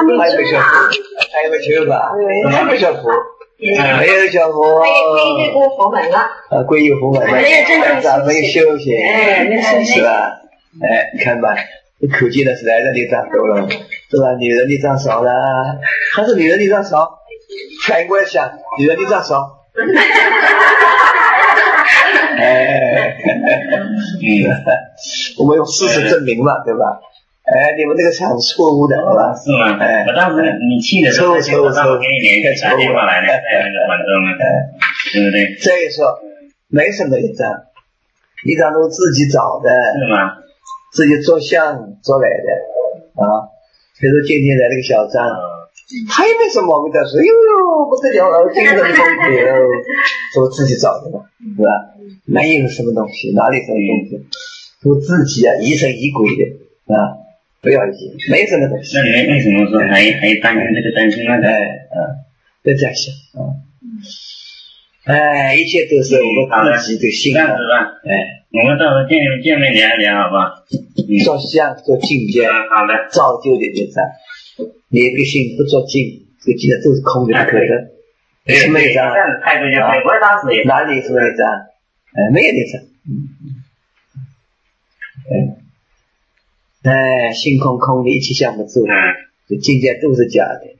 还没修啊， 还没修吧？还没修佛，没有修佛， 归这个佛门了。 归于佛门了， 没有真正没修行， 没有修行， 是吧？你看吧，可见的是男人力量多了，是吧？女人力量少了，还是女人力量少？反过来想，女人力量少。我们用事实证明嘛，对吧？你们那个是很错误的，好吧？ 是吗？我当时你去的时候，我给你联系打电话来的，在那个广州呢，对不对？ 所以说没什么业障，业障都自己找的， 是吗？ 自己做相做来的啊。比如说今天来了个小张，他也没什么毛病的，说哟不得了，精神丰沛哦，都自己找的嘛，是吧？没有什么东西，哪里什么东西，都自己疑神疑鬼的啊。不要紧，没什么东西。 那你为什么说还担心这个担心那个？ 都这样想一切都是我们自己的心。 这样子吧，我们到时候见面聊一聊，好不好？ 做相做境界， 好的， 造就的业障。你一个心不做境，这个境界都是空的不可得。什么业障？ 这样子态度就对。我当时也哪里什么业障？没有业障。心空空的，一切相不住，这境界都是假的。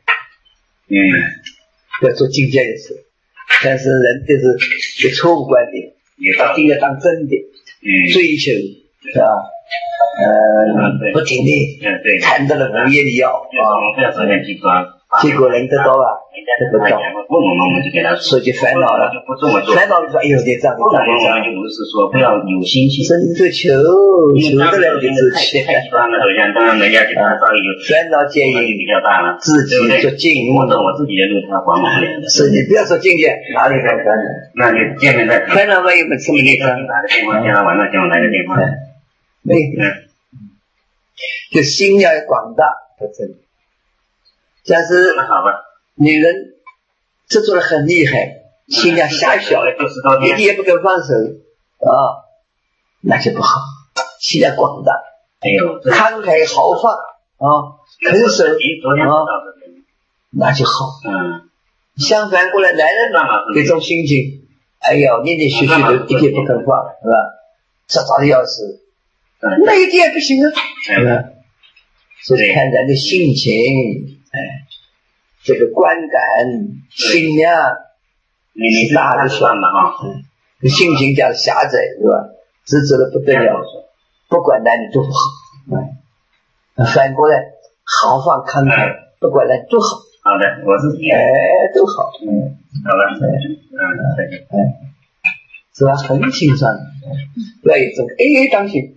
要做境界的事，但是人这是错误观点，把境界当真的，追求是吧？不停的谈到了无业的药结果人得到啊，得不到，所以就烦恼了。烦恼就说，哎呦，你这样， 我们就不是说不要有心去， 所以就求的人就自己。 当然人家就烦恼见因比较大了， 自己做境， 我走我自己的路，他管我的。 是你不要说境界，哪里来烦恼？ 那就见面再谈。 烦恼没有什么地方。 打个电话，今天晚上给我来个电话。 没有。就心要广大不真。假使女人制作的很厉害，心量狭小，一点也不肯放手啊，那就不好。心量广大，慷慨豪放啊，肯守啊，那就好。相反过来，男人这种心情，哎呦，念念续续的，一点不肯放，是吧？这早的要死，那一点也不行啊，是吧？所以看人的性情，这个观感、心量， 你大的算了哈。 性情讲狭窄，是吧？执着的不得了，不管男女都不好。反过来，豪放慷慨，不管男女都好。 好的，我是都好。 好了，再见。 是吧？很清爽，不要有这个当心。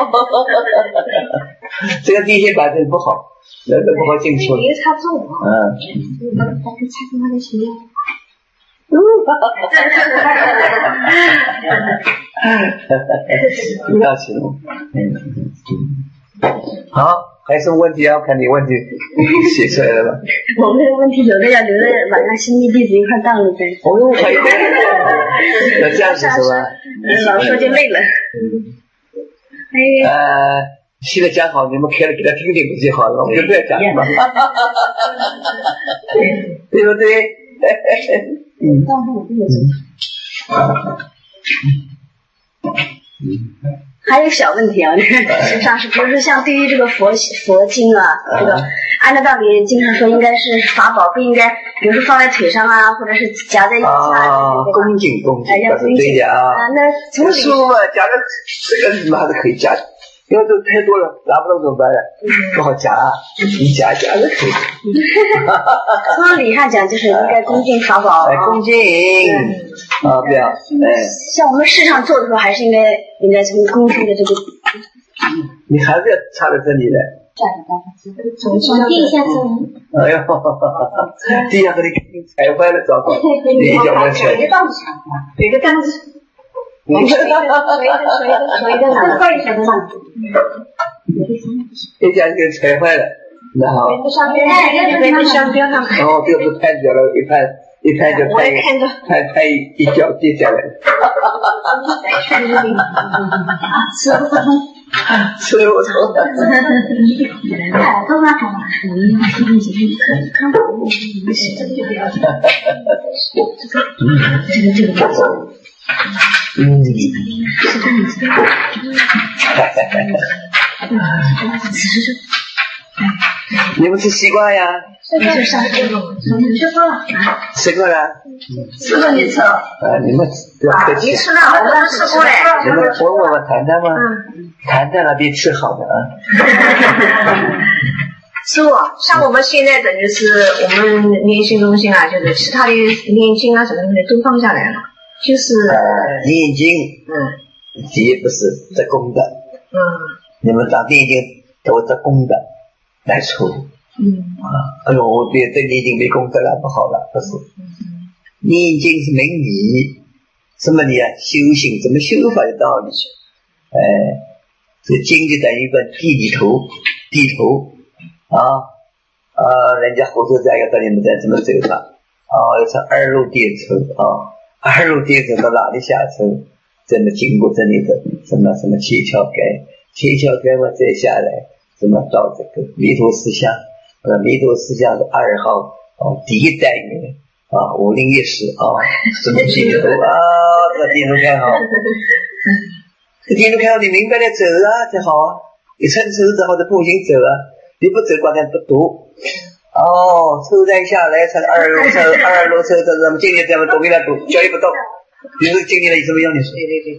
这个地线摆的不好，人都不好进出。 一个插座。那个插座那个什么？ 不要形容。好，还有什么问题啊？看你问题写出来了吧？ 我们这个问题有的要留在晚上新密弟子一块当了再。 还有那这样子是吧？ 老说就累了。 现在讲好，你们开了给他听听不就好了？我们就不要讲了嘛，对不对？ 还有小问题啊，上是不是像对于这个佛经啊，这个按照道理经常说应该是法宝，不应该比如说放在腿上啊，或者是夹在一起恭敬，要是对的啊。 那从书嘛，夹的这个还是可以夹的。因为这太多了，拿不动怎么办呢？不好夹，你夹是可以。 从理上讲，就是应该恭敬法宝。 恭敬不要。 像我们市场做的时候，还是应该从恭敬的这个。 你还是要插在这里的。 从地下走。 哎呦，地下给你踩坏了，糟糕！你一脚往前。 有个档子，有个档子。谁的哪块小的档子？ 一家给踩坏了，然后别的商标上。 然后这个是拍掉了，一拍就拍一脚跌下来。 是不通。 所以我说都拿走了，看我这个你们吃西瓜呀？ 吃过了， 吃过了。 吃过你吃。 你们不要客气。 你吃了，我们吃过嘞。 你们问我谈谈吗？谈谈了比吃好的啊。 师傅，像我们现在等于是我们念心中心啊，就是其他的念经啊什么的都放下来了，就是念经，第一不是得功德，你们当念经都得功德来处理，哎呦，我别对念经没功德了，不好了，不是，念经是明理，什么理啊？修行怎么修法的道理，这经就等于一个地图。人家火车站要到你们站怎么走法？要从二路电车二路电车到哪里下车？怎么经过这里的什么七桥街嘛，再下来怎么到这个弥陀寺巷？弥陀寺巷的2号第一单元501室什么地图这个地图看好，这地图看好你明白了走才好啊！你乘车子或者步行走你不走光才不读车站下来乘2路车咱们今天咱们读给他读教育不动，你说今天有什么用？你说对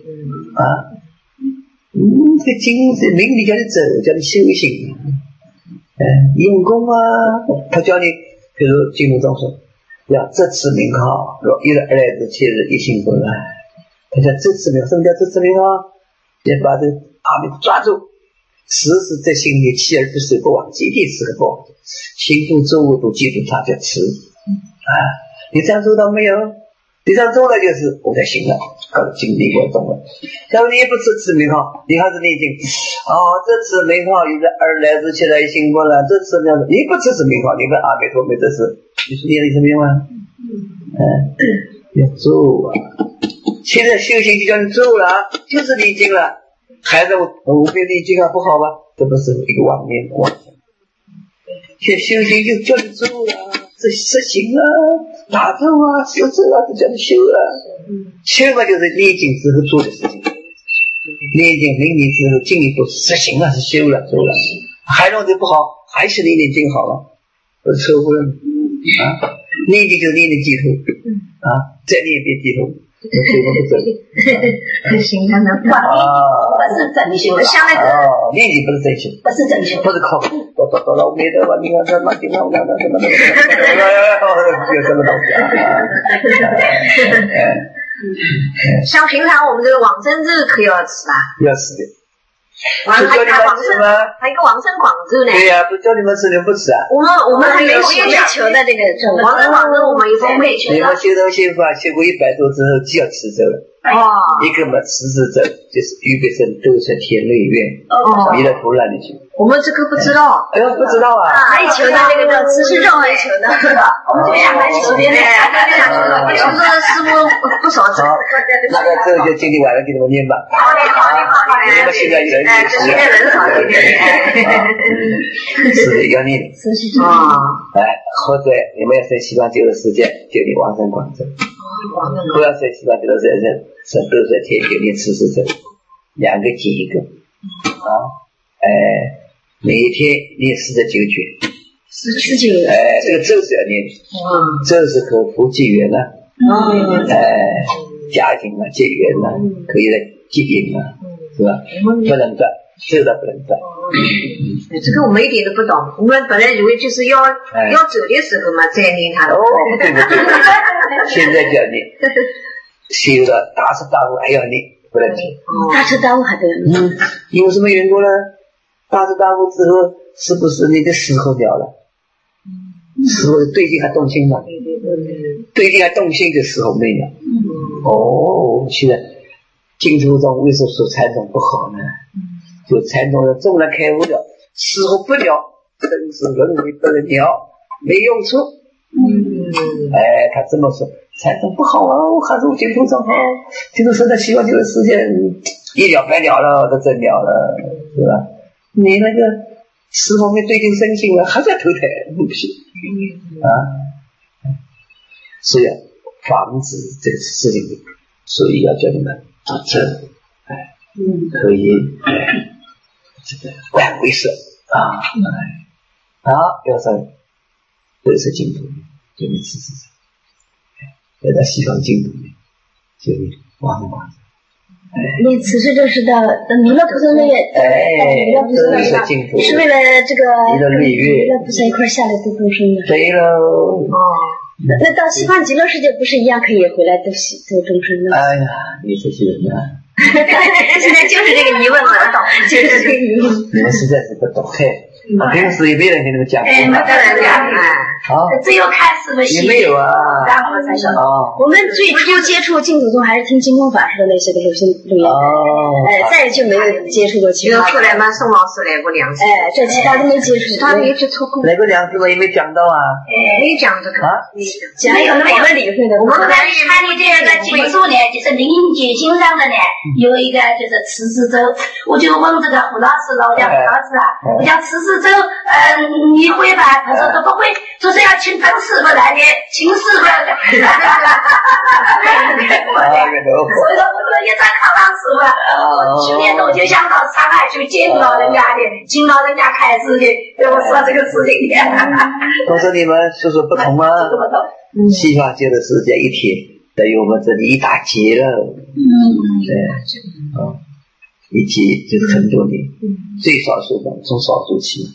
这个经是明理叫你走，叫你修行用功他教你比如经文中说要这次名号若1日2来之7日一心不乱，他叫这次名号，什么叫这次名号？要把这阿弥陀抓住，时时在心里锲而不舍不忘记，地时刻不忘记，心中周物都记住它叫持你这样做到没有？你这样做了就是我在行了，经历过懂了。假如你也不吃此名号，你还是念经这次名号1日2来之7日一心不乱，这次名号你不吃此名号，你问阿弥陀没这事，你说念了有什么用要做现在修行就叫你做了，就是念经了，孩子我别念经不好吧？这不是一个妄念妄想。现在修行就叫你做了，这实行打坐修正这叫你修修嘛就是念经之后做的事情，念经明理之后进一步实行是修了做了，还弄得不好还是念经好了，不是错误了念经就是念的地图再念一遍地图行，他能换不是正修， 像那个念经不是正修， 不是正修， 不是靠到老没得吧？你看这嘛经常讲的什么有什么东西像平常我们这个往生咒可要吃要吃的。 还有一个往生广咒呢。 对呀，不叫你们吃你们不吃我们还没有求的这个咒， 往生我们一直没求的。 你们修道心法修过100多之后就要吃咒了。一个嘛持咒就是预备生斗成天内院弥勒佛那里去。 我们这个不知道。 不知道没求的这个咒，只是咒没求的，我们就想来求的。 你是不是师傅不少咒？ 那个咒就今天晚上给你们念吧。 好， 你们现在人现在人少一点。 是要念或者你们要在西方极乐世界就念往生广咒，不要在西方极乐世界是都在天就念持咒，2个接一个每一天念49句 ，49 这个咒是要念咒是和福结缘家庭结缘可以来结缘是吧？不能断，这个不能断。 这个我们一点都不懂，我们本来以为就是要走的时候嘛再念它的。 对不对？现在就要念，修了大彻大悟还要念，不能停。 大彻大悟还得因为什么缘故呢？大彻大悟之后，是不是你的时候了了？时候对境还动心吗？对境还动心的时候没了。现在净土中为什么说禅宗不好呢？就禅宗的纵然开悟了，时候不了，真是人为不能了，没用处， 他这么说，财政不好啊，还是我净土正好，净土生的希望就是世界一了百了了，都真了了，是吧？你那个四方面最近生性了，还在投胎，不行啊！所以防止这个事情，所以要叫你们做正，可以这个万为舍啊！好，要说这是净土，就你吃，要到西方净土就往往。 你此时就是到弥勒菩萨那个，弥勒菩萨是为了这个弥勒菩萨一块下来度众生的。 对喽。 那到西方极乐世界不是一样可以回来度众生的？ 哎呀，你这些人啊！ 现在就是这个疑问了，就是这个疑问。 你们实在是不懂嘿。平时也没人跟你们讲过。 没得人讲啊， 只有看师傅也没有啊。 然后才晓得。我们最初接触净土宗还是听净空法师的那些录音。再就没有接触过其他。 后来嘛，宋老师来过2次。 这其他都没接触。 他没去抽空。 来过2次我也没讲到啊。 没讲这个。 讲有那么理会的。 我们看你这个经书呢，就是灵觉经上的呢，有一个就是慈氏咒，我就问这个胡老师了，我讲胡老师啊，我讲慈氏咒，你会吧？他说都不会，就是要请曾师傅来的，请师傅。所以说我也在考上师傅，去年我就想到上海去见老人家的，请老人家开示的，对我说这个事情的。 都是你们说说不同啊。西方极乐世界一天等于我们这里一大劫了。一劫就是很多年，最少数的从少数起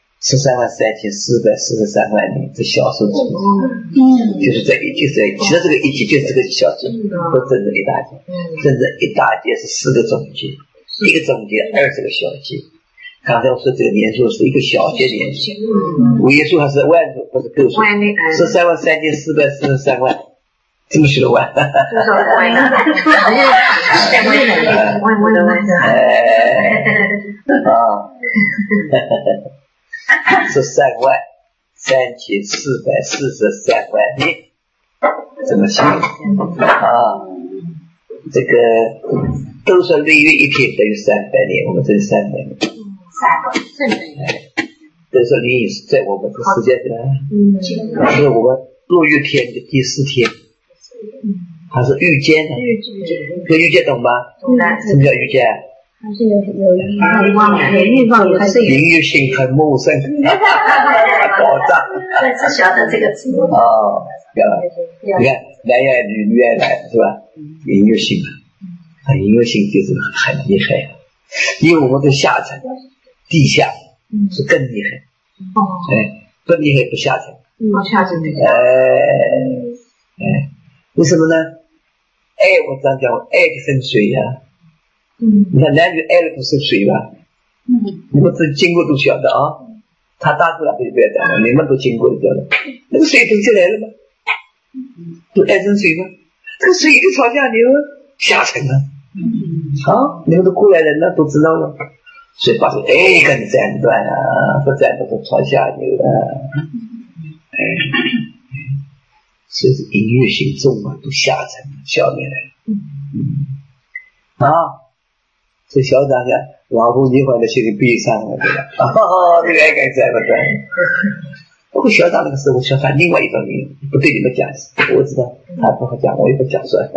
133443万年，这小数字，就是这一劫，其实这个一劫就是这个小劫，不真正一大劫，真正一大劫是4个总劫，一个总劫20个小劫。刚才我说这个年数是一个小劫年数，五业数还是万数，不是个数，133443万。这么许多万，是3万3443万年，这么写这个都说日月一天等于300年，我们这是300年，300年，都说日月在我们的世界上，是我们落月天的第4天。还是遇见的，这遇见懂吗？懂的。什么叫遇见？ 还是有欲望，还是灵欲性很茂盛，保障。 我只晓得这个词。 你看男也女，女也男，是吧？灵欲性灵欲性就是很厉害，因为我们的下层、地下是更厉害。更厉害不下层。 下层那个。 为什么呢？爱我这样讲，爱的生水呀。你看男女爱的不是水吧？你们这经过都晓得啊。他大出来就不要讲了，你们都经过就晓得。那个水都就来了吗？都爱生水吗？这个水就朝下流下沉了。你们都过来人了，都知道了。所以把这跟斩断啊，不斩断都朝下流了。所以是音乐性重啊，都下沉消灭了。这小长讲，老夫你怀的心里悲伤了，对吧？这个爱该怎么办？不过小长那个时候，小长另外一种人不对你们讲，我知道他不好讲，我也不讲算。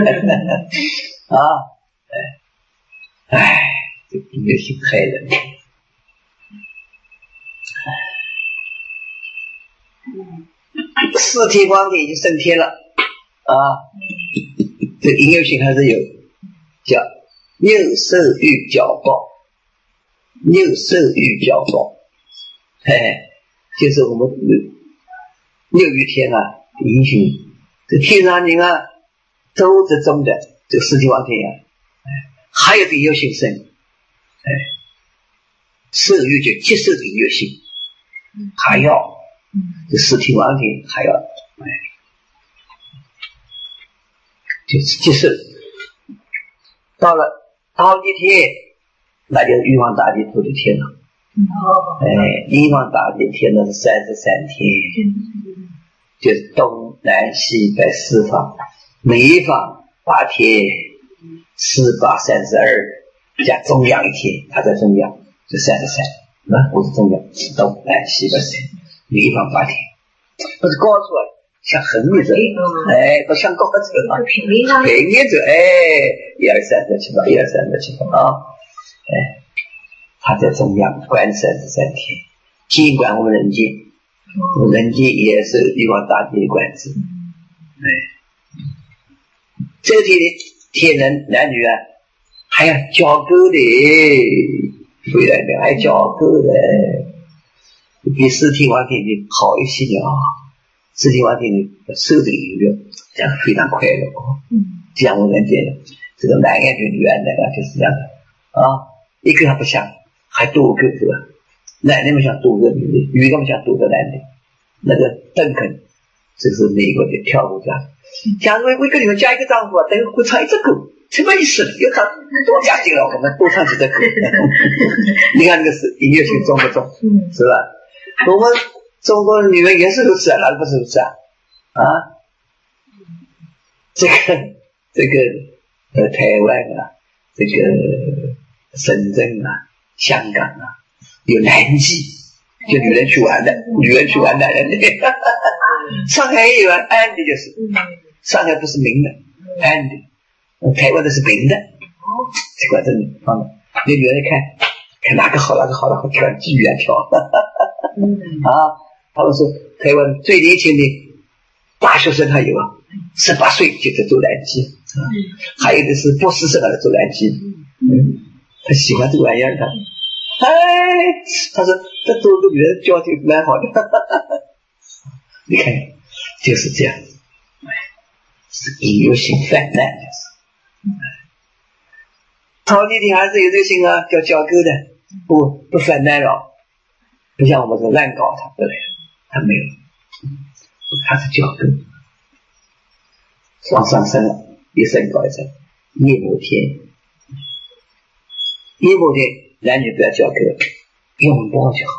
这音乐性害人。4天光天已经升天了这音乐性还是有，叫六兽欲角报，六兽欲角报，就是我们6欲天英雄，这天上人都是中的，这个4天光天还有个音乐性生，兽欲就接受这个音乐性，还要这4天光天还要就是接受。到了好几天，那就是玉皇大帝出的天了。玉皇大帝天呢是33天， 就是东南西北四方，每一方8天，4、8、32，加中央1天，它在中央就33，那不是中央，是东南西北3，每一方8天，不是高处啊，像横着走，不像高处啊，平面走，1、2、3、4、7、8，1、2、3、4、7、8啊，它在中央观33天，尽管我们人间也是玉皇大帝的管制，这个天人男女啊，还要交媾的，回来的还交媾的，比四天王天的好一些的啊。四天王天的受的愉悦，这样非常快乐这样我能觉得这个男人跟女人那个就是这样的啊，一个还不像，还多个是吧？男的们想多个女的，女的们想多个男的。那个邓肯，这是美国的跳舞家。假如我跟你们加一个丈夫，等于会唱一只歌，什么意思？又唱多加劲了，我们多唱几只歌。你看这个是音乐性重不重？是吧？我们中国的女人也是如此啊，哪里不是如此啊？这个台湾啊，这个深圳啊，香港啊，有南极，就女人去玩的，男人的。上海也有安的，就是上海不是明的，安的，台湾的是明的。这块真的那女人看哪个好，跳剧啊跳。他们说台湾最年轻的大学生还有18岁就在做南极，还有的是博士生来做南极，他喜欢这个玩意儿的。他说这多个女人教就蛮好的，你看就是这样，是引诱性泛滥，陶丽婷还是有这个性啊，叫交媾的，不泛滥了，不像我们说乱搞他，对不对？他没有，他是交媾，往上升了，一升高一升，夜摩天，男女不要交媾，拥抱就好。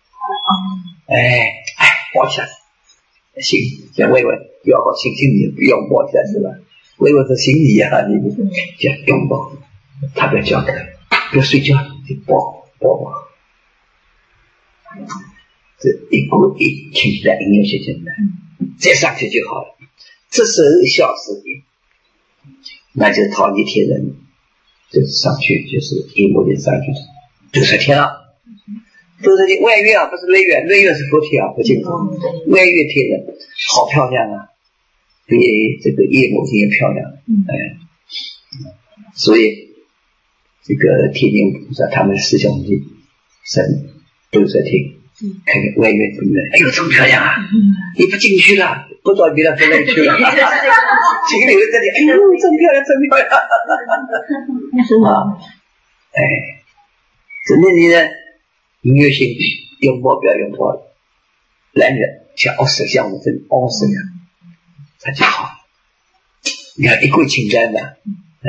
抱起来，心像微微要好，心里不拥抱起来是吧？微微是心里啊，你叫拥抱，他不要交媾，不要睡觉就抱。这一股一听起来音乐学简单，再上去就好了。这时候1小时，那就陶丽天人，就是上去就是一摩天上去60天了。60天外月啊，不是内月，内月是佛体啊，不清楚。外月天人好漂亮啊，比这个夜摩天也漂亮。所以这个天津菩萨他们师兄弟神60天。看看外面怎么样？哎呦，这么漂亮啊！你不进去了，不到别的分类去了。请留在这里，哎呦，真漂亮，真漂亮！真的你的音乐性拥抱不要拥抱，男人像石像我们这凹石一样，它就好。你看一股情感的，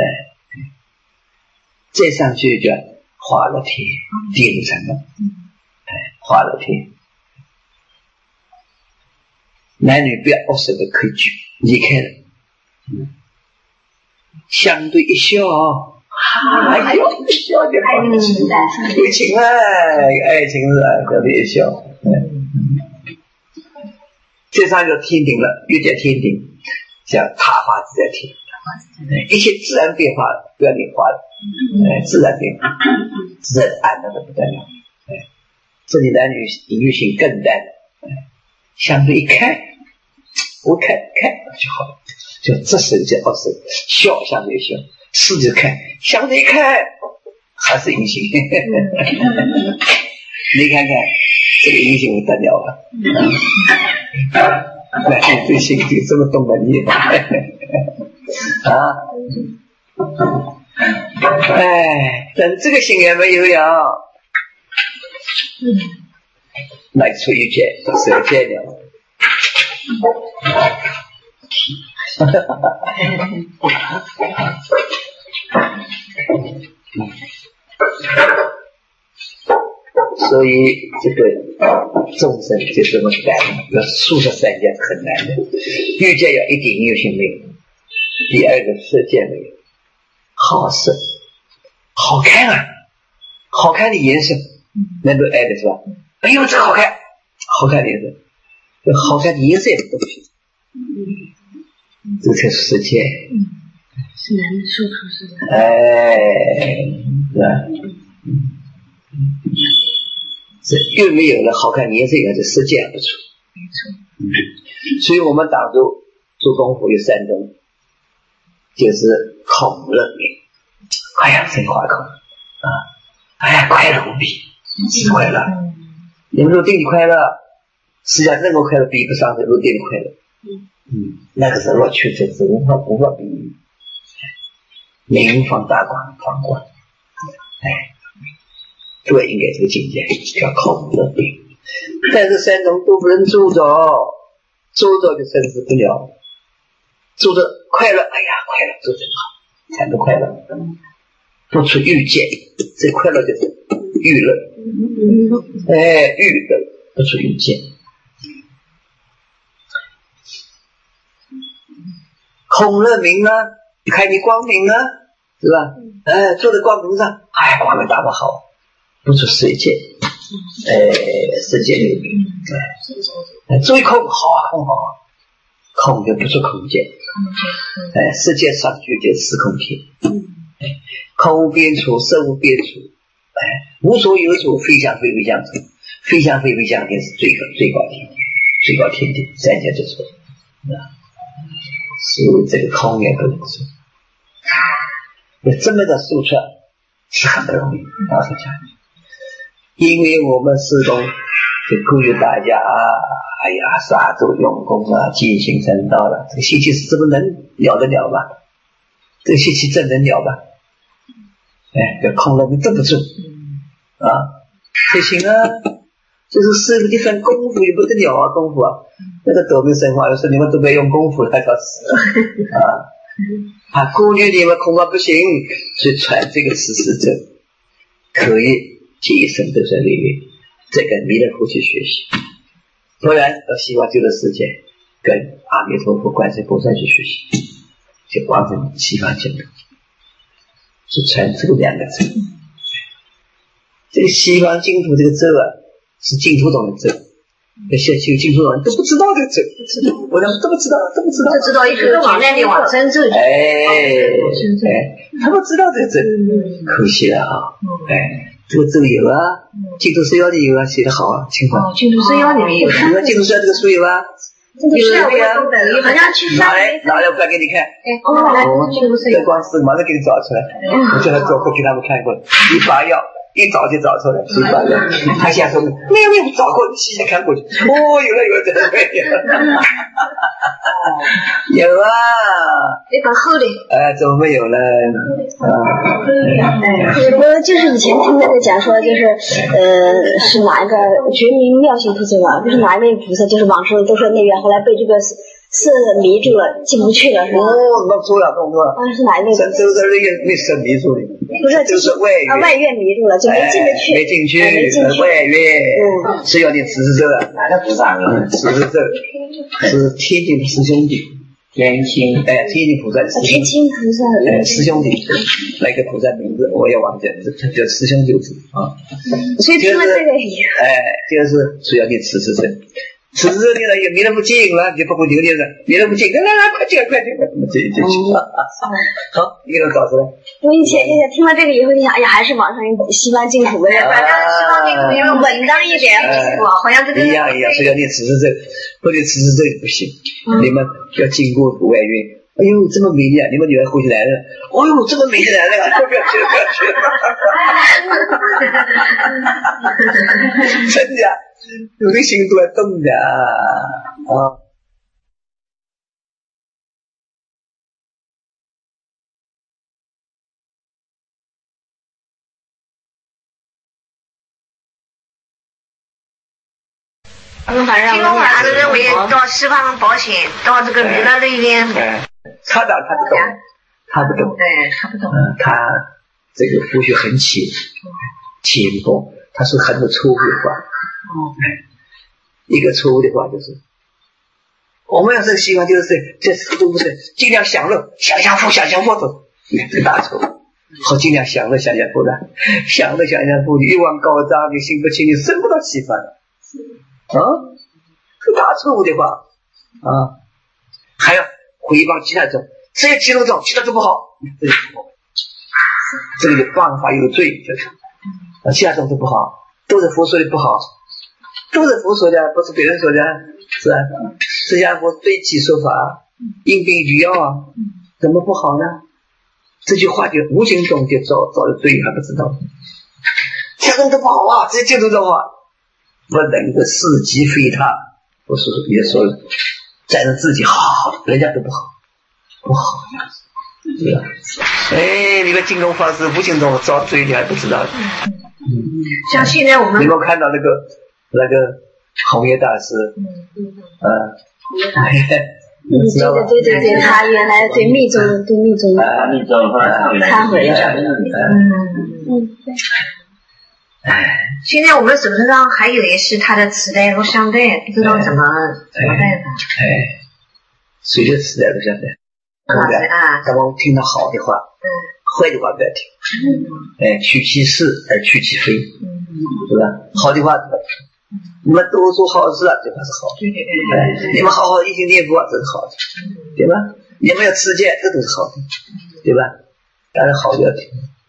再上去叫化乐天，第5层了。化乐天，男女不要恶手的可以去离开了，相对一笑，一笑就好了，有情爱情是特别一笑。这上就天顶了，又叫天顶，叫塔化自在天，一切自然变化不要你化了，自然变化，自然安的不得了。这里男女隐喻性更淡，相对一看，我看就好了，就这手就二手，笑相对笑，视就看，相对一看还是隐性。你看看这个隐性不得了了，男女对性就这么懂得你等这个性也没有呀。那出一件都是要见了。 所以这个众生就这么感恩，要速食三界是很难的。欲界要一点欲心没有，第二个色界没有，好色，好看啊，好看的颜色能够爱的是吧？哎呦，这好看，好看的颜色，好看的颜色也不行，这才是色界。 是男的受出是吧？ 是吧？这又没有了好看颜色以后，这世界还不错。 没错。 所以我们打坐做功夫有三种，就是恐乐明。哎呀，真夸口啊！哎呀，快乐无比，是快乐。你们说对你快乐，实际上任何快乐比不上这个对你快乐。那个时候确实是无法比喻。明放大光，放光。对，应该这个境界叫恐乐明。但是三种都不能做着，做着就生死不了。做着快乐，哎呀，快乐做真好，才不快乐。不出欲界，这快乐就是欲乐。欲乐不出欲界。恐乐明呢，看你光明呢，是吧？坐在光明上，哎，光明大不好，不出世界。世界里面，注意空，好啊，空好啊，空就不出空间。世界上去就时空界。空无边处，色无边处，无所有处，非想非非相处，非想非非相天是最高天地，最高天地三界之处。所以这个空也不能说，有这么的输出是很不容易，老实讲。因为我们始终就鼓励大家哎呀，杀走用功啊，尽行正道了。这个习气是怎么能了得了吧？这个习气真能了吧？这空了你都不做就行啊。就是师父的份功夫也不得了啊，功夫啊，那个斗门神话说你们都不要用功夫了，他死鼓励你们恐怕不行，所以传这个事实者可以这一生都在里面，这个弥勒佛去学习，不然到西方极乐世界跟阿弥陀佛观世菩萨去学习，就完成西方净土，是传这个两个字。这个西方净土这个字是净土中的字，那些净土人都不知道这个字，我们都不知道， 就知道一个简单的往生咒。 他不知道这个字，可惜了啊！这个咒有啊，净土寺要里有啊，写得好啊，清华。 净土寺要里面有。 净土寺要这个书有啊。 有呀，好像去拿来我翻给你看。这光是马上给你找出来，我叫他做过给他们看过，一发药。一找就找出来，是吧？他现在说没有找过，你细细看过去。有了，真的有啊！ 那本厚的。 怎么没有呢？ 我就是以前听那个讲说，就是是哪一个觉明妙行菩萨吧？不是哪一位菩萨，就是往生都说那个，后来被这个色迷住了，进不去了，是吧？ 那错了， 是哪一位？ 这个没色迷住的。 不是， 就是外院迷住了，就没进得去。 没进去，外院是要你持咒的。哪个菩萨？持咒是天津师兄弟，天津菩萨， 天津菩萨， 师兄弟，那个菩萨名字我也忘记了，这叫师兄弟子啊。 所以听了这个就是需要你持咒。此时你呢也弥勒佛接引了，你不会留念的，弥勒佛接引，来，快进，怎么进去？好，一个搞出来。 我以前听了这个以后，就想，哎呀，还是往上西方净土的， 反正西方净土因为稳当一点，好像这个一样，所以你持咒，或者持咒不行，你们要经过外院。哎呦，这么美丽啊！你们女儿回去来了。哎呦，这么美丽来了，不要去。真的，有的心都在动的啊。 金龙法师认为到西方保险，到这个弥勒那边。 他不懂。他这个佛学很浅薄， 他说很多错误的话。一个错误的话就是，我们要是希望就是这始终不是尽量享乐，想象富走，这个大错误。好，尽量享乐富的，享乐富，欲望高涨，你心不清，你生不到气氛这个大错误的话还要回谤其他种，只有其中种，其他都不好，这个就谤法有罪，就是其他种都不好，都是佛说的不好，都是佛说的，不是别人说的，是吧？释迦佛对其说法，因病举药怎么不好呢？这句话就无形中就造了罪，还不知道。其他种都不好只有记住这话，不能够是己非他，不是也说了，再让自己好，人家都不好对吧？你的金龙法师无形中造罪，你还不知道。 像现在我们你有看到那个弘业大师对，他原来对密宗忏悔了。 现在我们手上还有也是他的磁带录像带，不知道怎么办法。 随着磁带录像带，咱们听到好的话，坏的话不要听。取其是而去其非，对吧？好的话不要听。你们都说好事这话是好的。你们好好一心念佛这是好的，对吧？你们要持戒，这都是好的，对吧？当然好的要听，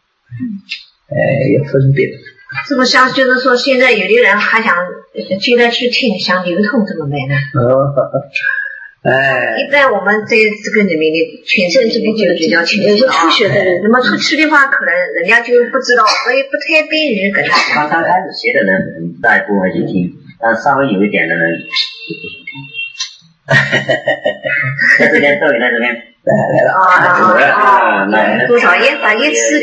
要分辨。 是不是像就是说，现在有的人还想觉得去听，想流通怎么办呢？一般我们在这个里面的全身这边就比较清楚。有些初学的人，那么初期的话，可能人家就不知道，所以不太便于跟他。 刚开始学的人，大部分去听，但稍微有一点的人，在这边逗你在这边。 多少也把一次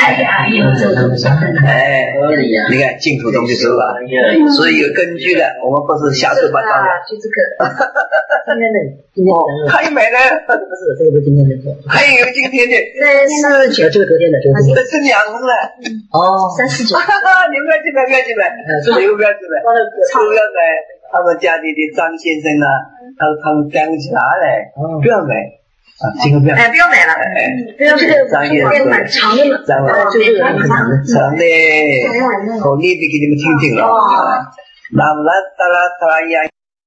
你看净土宗就是吧，所以有根据的，我们不是瞎说八道的。 就这个。 还有买的， 不是这个不是今天的， 还有今天的 349，这个昨天的，这是两人了。 349， 你们不要去买，不要去买，不要买。他们家里的张先生他们干不起来了，不要买。这个不要买了， 不要这个长的嘛， 就是长的，我念的给你们听了。那么达拉呀。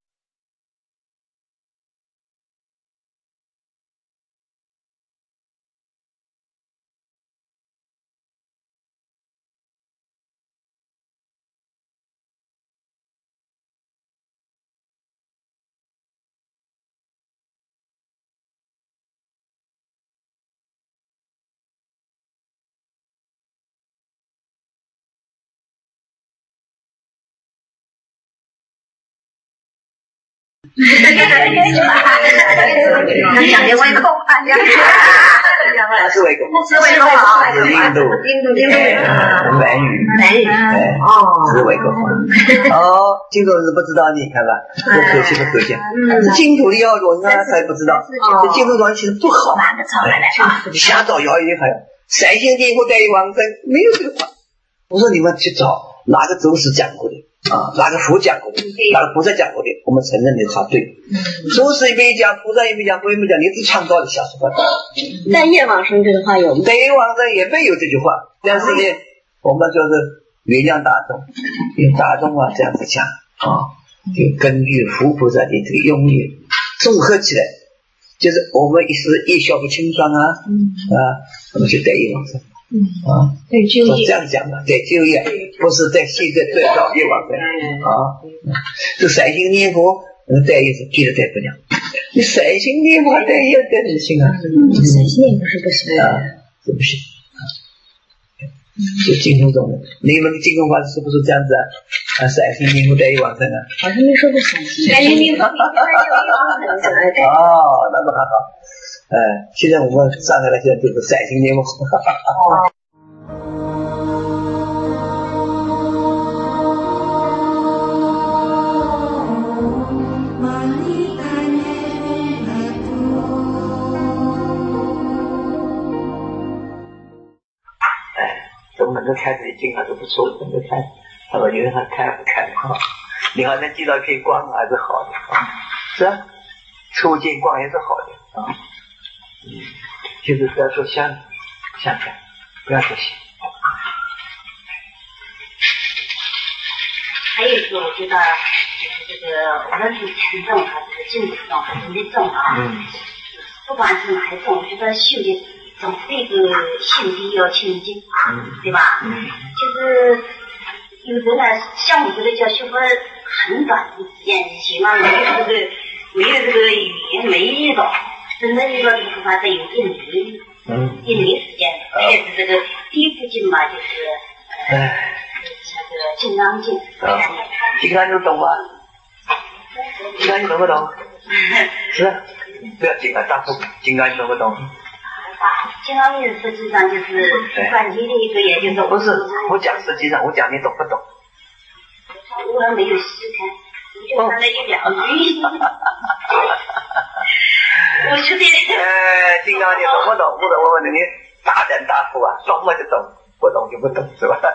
他讲的胃口， 他是胃口，是印度南语，是胃口。净土是不知道，你看吧，不可惜。净土的要论他才不知道，这净土论其实不好，瞎找谣言还有三星地或待于往生，没有这个话。我说你们去找哪个祖师讲过的哪个佛讲过的，哪个菩萨讲过的，我们承认的他对。祖师也没讲，菩萨也没讲，佛也没讲，你自创造的瞎说八道。 但业往生这个话有吗？ 待于往生也没有这句话，但是呢，我们就是原谅大众，因为大众这样子讲就根据佛菩萨的这个用意综合起来，就是我们一小不清爽我们就待于往生。 对就业， 这样讲的，对就业，不是在现在对造业往生这三心念佛待业是给了待不了，你三心念佛待业待不行三心念佛是不行是不行就净土宗的，你们的净土法是不是这样子三心念佛待业往生好像没说过三心念佛那么还好。现在我们上海的现在就是三心念佛。都能够开始经常都不错，能够开始。 他说有人看开不开啊？你好像见到一片光还是好的啊，是啊，初见光也是好的啊。就是不要说相反，不要说相。 还有一个，我觉得这个无论是禅宗还是净土宗还是密宗啊，不管是哪一种，我觉得修的总是一个心地要清净，对吧？就是有的呢，像我这个叫修个很短的时间，起码没有这个语言没遇到，真的遇到这个话，得有1年时间。特别是这个第一部经嘛，就是那个《金刚经》。 金刚经懂吗？金刚经懂不懂？是啊，不要紧啊，大夫，金刚经懂不懂？ 金刚经实际上就是关键的一个，也就是不是我讲实际上，我讲你懂不懂？ 我没有细看，我就看了1-2句。我觉得金刚经懂不懂？我问你，大人大夫啊，懂了就懂，不懂就不懂，是吧？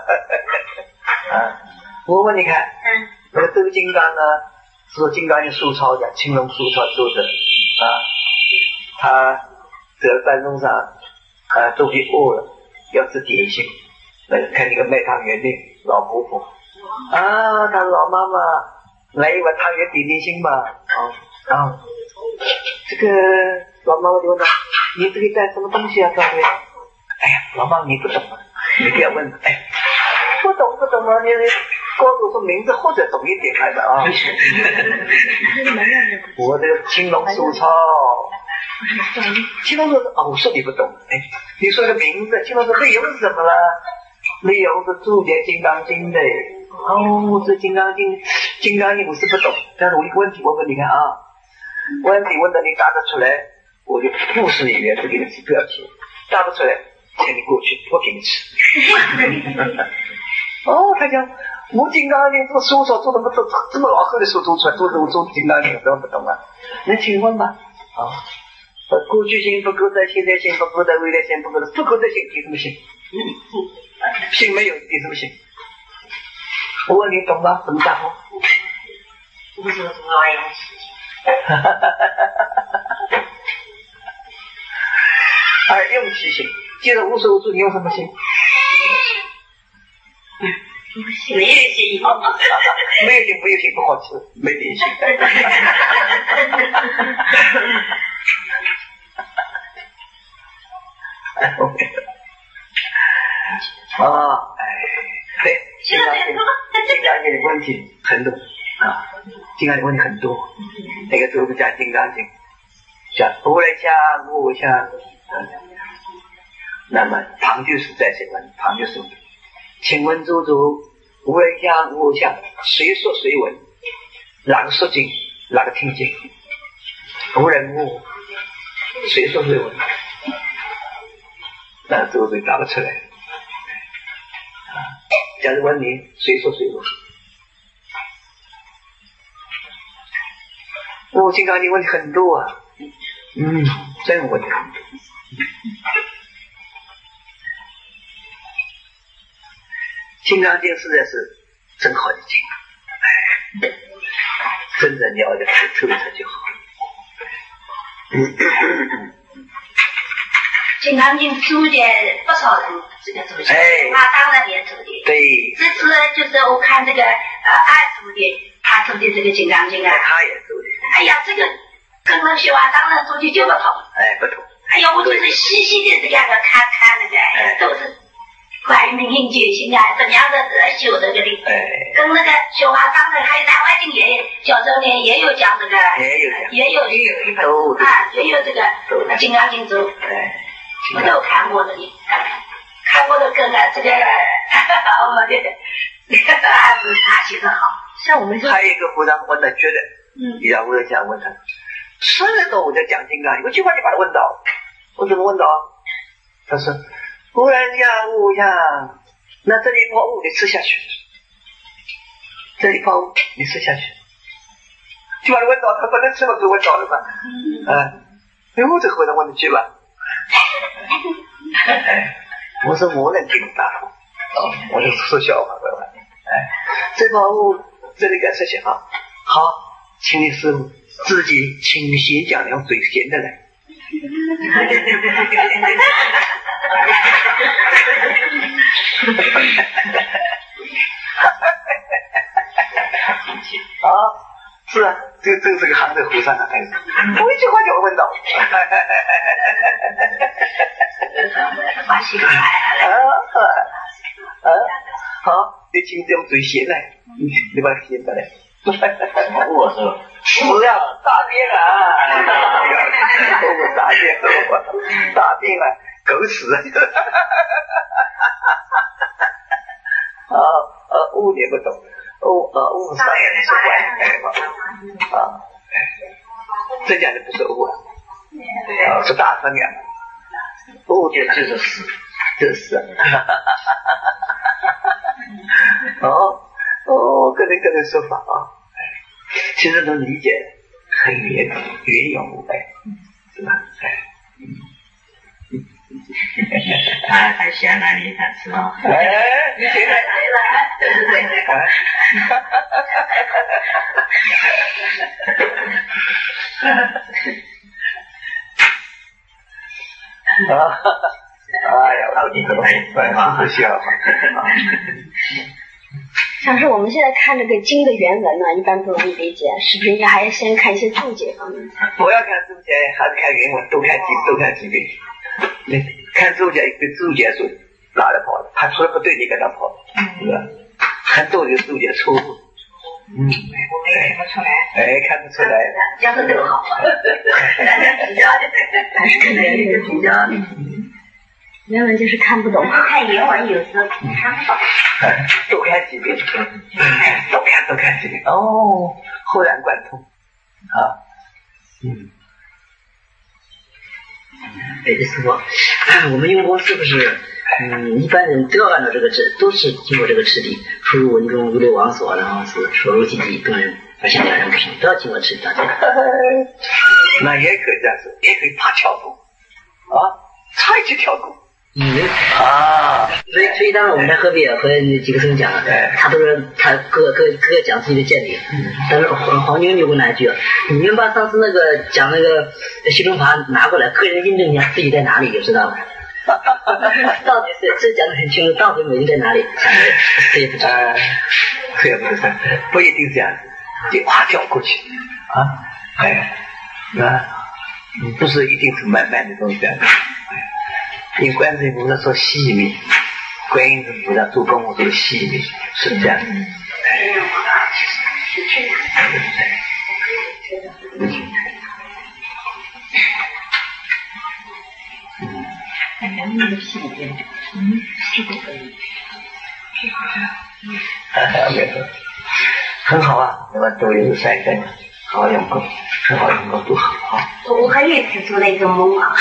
我问你看，那个周金刚呢，是说金刚经素抄的，青龙素抄做的啊，他在办公上都给饿了，要吃点心，看那个卖汤圆的老婆婆啊，他老妈妈来一碗汤圆点点心吧，这个老妈妈就问他，你这里带什么东西啊？各位，哎呀，老妈妈你不懂啊，你不要问，哎，不懂啊，你告诉我说名字或者懂一点来的啊。我这个青龙素抄，青龙说我说你不懂，哎，你说个名字，青龙说内容是什么了？内容是注解金刚经的。这金刚经我是不懂，但是我一个问题我问你看啊，问题问的你答得出来，我就不是你原这个字不要紧，答不出来请你过去我给你吃。他讲我金刚经这个书所做的不做这么老厚的书做出来，做金刚经都不懂啊？那请问吧过去心不够在，现在心不够在，未来心不够在，不够在心凭什么信？信没有凭什么信？我问你懂吗？怎么答复？ 不是什么玩意儿事情。 而用其心，既然无所无处，你用什么心？ 没有心， 没有心不好吃，没点心。对，金刚经的问题很多金刚经问题很多。那个时候讲金刚经，讲无人相、无相。那么唐居士在这问，唐居士请问诸主，无人相、无相，谁说谁闻？哪个说经？哪个听经？无人无，谁说谁闻？那诸主答不出来。假如问你，谁说谁闻？金刚经问题很多啊，真问题很多。金刚经实在是真好的经，真的了解透彻就好。 金刚经注解不少人这个注解，他当然也注解。 对， 这次就是我看这个二注的，他注的这个金刚经啊， 他也注的。 哎呀，这个跟那学啊，当然注的就不同。 不同。 哎呀，我就是细细的这样的看那个，都是关于明心觉醒啊，怎样的修这个的。跟那个学啊，当然还有南怀经也小时候呢也有讲这个，也有这个金刚经注。我都看过的，看过的跟这个我的案子他写得好。 像我们还有一个和尚问他觉得，你让我想问他，10年多我在讲金刚，有句话就把他问到，我怎么问到？他说无人相无相，那这里泡物你吃下去，这里泡物你吃下去，就把他问到，他不能吃嘛，就问到了吧？我这和尚问的句吧。我说我能听答复，我就说笑话， 这把我这里该说些好，请你师傅自己清醒讲两嘴闲的来。是啊，这正是个杭州和尚啊，我一句话就问到。 把戏给来好，你请这样嘴闲来，你把它闲下来。 我说是啊，大便啊，大便啊，狗屎误解不懂，误上也是怪这讲的不是误是大分呀，误解就是死，就是个人说法啊。其实能理解很圆融无碍，是吧？ 他闲了你才知道。 你现在到底可不可以？ 不需要。 像是我们现在看这个经的原文呢，一般不容易理解，是不是应该还要先看一些注解方面？ 不要看注解，还是看原文，多看几遍。看注解，对注解是拉着跑的，他说的不对，你跟他跑，是吧？很多的注解错误， 看不出来， 看不出来， 要是都好， 还是看原文比较。原文就是看不懂， 看原文有时看不懂。 多看几遍，多看几遍，豁然贯通啊。 师傅，我们用功是不是一般人都要按照这个制，都是经过这个次第，出入文中如流王所，然后是所入经济动人，而且两人不行，都要经过次第大家。 那也可以这样子，也可以怕跳过差一起跳过。 所以当时我们在河边和几个生讲了，他都是他各讲自己的见解。但是黄牛就问了一句：“你们把上次那个讲那个西中法拿过来，个人印证一下自己在哪里就知道了。”到底是这讲的很清楚，到底每人在哪里，这也不知道。 不一定这样，就跳过去不是一定是慢慢的东西这样。因为观世音菩萨说细密，观音菩萨做功夫做的细密，是这样的。很好啊，那么都有3个，好用功，很好用功，都好。 我还有一次做了一个梦啊。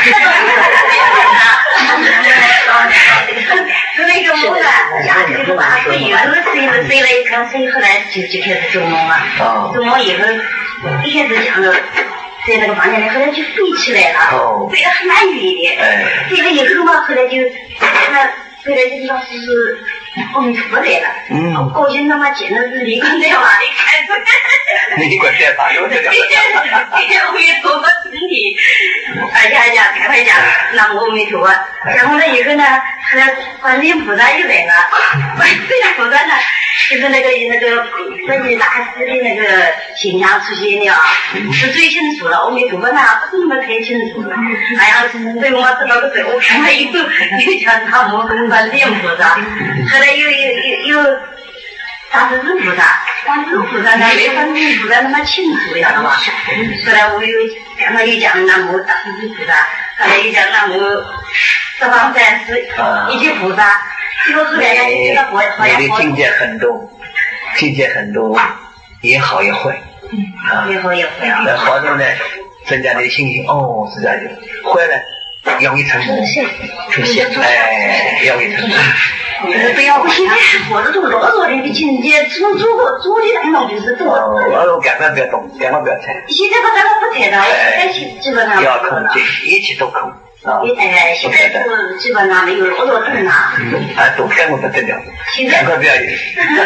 做了一个梦啊，这个晚上有时候睡了一觉睡，后来就开始做梦了。做梦以后，一开始想着在那个房间里，后来就飞起来了，飞得很蛮远的。飞了以后嘛，后来就飞来这地方是阿弥陀佛来了。高兴他妈简直是离观在哪里看出来。 离观在哪有这个？ 阿弥陀佛身体，而且还讲开会讲南无阿弥陀佛。讲完了以后呢，后来观世音菩萨又来了。观世音菩萨呢，就是那个关于大师的那个形象出现了，是最清楚了。阿弥陀佛呢，不是那么太清楚了。哎呀，对我知道个时候，我看了以后又讲南无观世音菩萨，后来又大势至菩萨，观世音菩萨呢，没观世音菩萨那么清楚，晓得吧？后来我刚才又讲南无大势至菩萨，后来又讲南无十方三世一切菩萨，结果后来呢，就觉得你的境界很多，也好也坏， 也好也坏啊。 好的呢，增加你的信心，是这样的；坏了，容易成功，出现，容易成功。 不要，我现在活着做老多人的境界，从做的当中就是做。 赶快不要动，赶快不要猜。 现在不咱们不猜的，基本上要控制，一切都控， 现在就基本上没有老多灯了。 都看过不得了，赶快表演。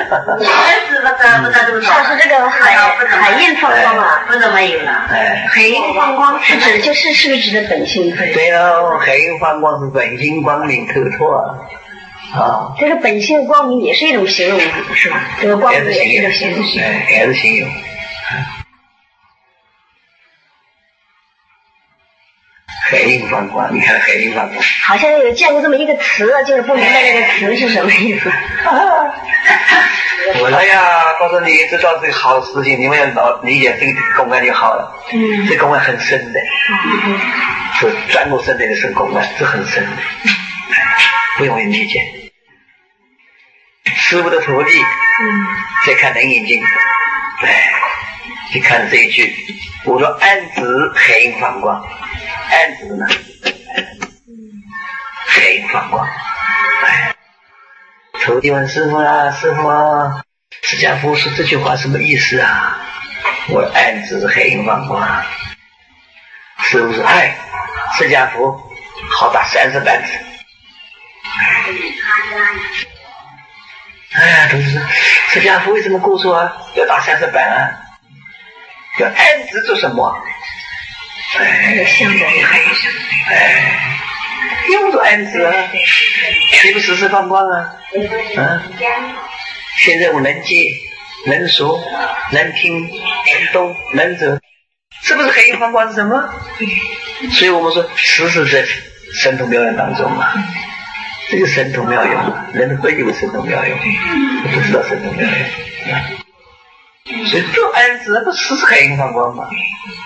像是这个海印放光啊， 不怎么有了。 海印放光是不是指的本性？ 对喽，海印放光是本性光明透彻啊。 这个本性光明也是一种形容，是吧？这个光明也是一种形容， 还是形容。海印放光，你看海印放光， 好像有见过这么一个词，就是不明白这个词是什么意思。 哎呀，告诉你，知道这个好事情，你们要理解这个公案就好了。这公案很深的，是转过身来的深公案，是很深的，不容易理解。师父的徒弟，在看《楞严经》，就看这一句，我说暗指海印放光。暗指呢？海印放光。徒弟问师父啊，师父啊，释迦佛说这句话什么意思啊？我暗指海印放光。师父说：“释迦佛好打30板子。”同志说，释迦佛为什么故说要打30板啊？要暗指做什么？ 向着你用不着暗指啊，你不时时放光啊？现在我能见、能说、能听、能动、能走，是不是海印放光是什么？所以我们说时时在神通妙用当中嘛。这个神通妙用，人会有神通妙用，不知道神通妙用，所以做暗指不时时海印放光嘛？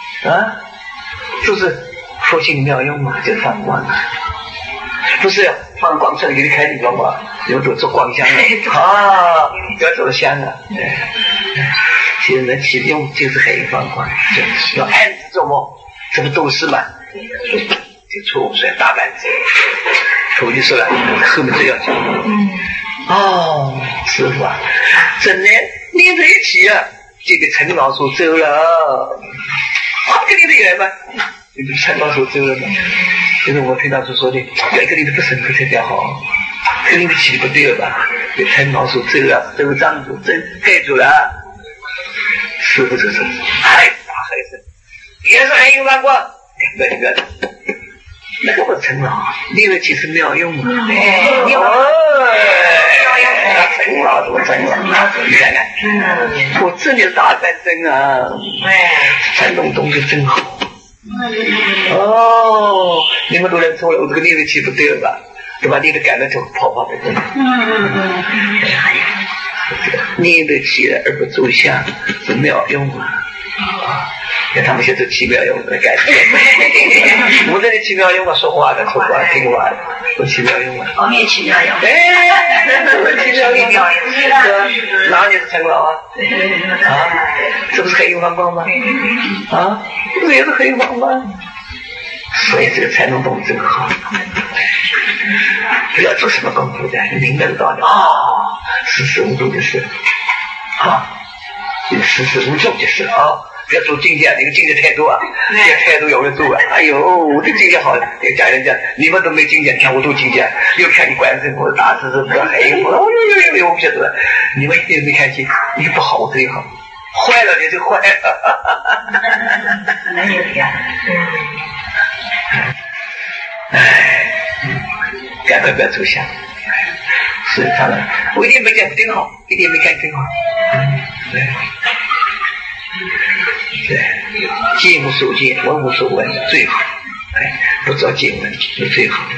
就是佛性妙用嘛，就放光了。不是放光出来给你开你光嘛，有做光香了要做香了。其实人起用就是海印放光，要暗指做梦，这不都是嘛？就错误所以大半子。徒弟说了，后面这要讲。师父啊，真的连在一起啊，就给陈老师走了。跟你的缘吗？你不是陈老师走了吗？就是我听到说的，跟你的不深刻才比较好，跟你的起不对了吧？给陈老师走了，走张主走盖住了。师父就是大海深，也是海印放光，那个不成了，另外其实妙用嘛。成了，怎么成了？你看看，我这里大战争啊，山东东西真好。你们都认错了，我这个念的气不对了吧？对吧？念的改了就跑跑的。念的气而不住相是妙用啊。他们现在奇妙用的改变，我这里奇妙用啊，说话的，听话的，我奇妙用啊。 我也奇妙用。 奇妙用，哪里是成老啊？这不是海印放光吗？这也是海印放光。所以这个才能懂真好。不要做什么功夫的，你明白道理识时务中的事识时务中的事不要做境界，那个境界太多这个态度有人做我的境界好，讲人家你们都没境界，看我都境界，又看你管生活大事不要海印我不晓得，你们一点没看清，你不好我最好，坏了你就坏。 能有呀。 赶快不要走向，是他们，我一点没讲真好，一点没看真好。对，见无所见，闻无所闻，最好。不知道见闻是最好。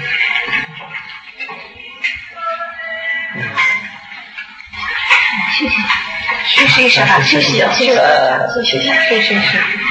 谢谢一下吧，谢谢。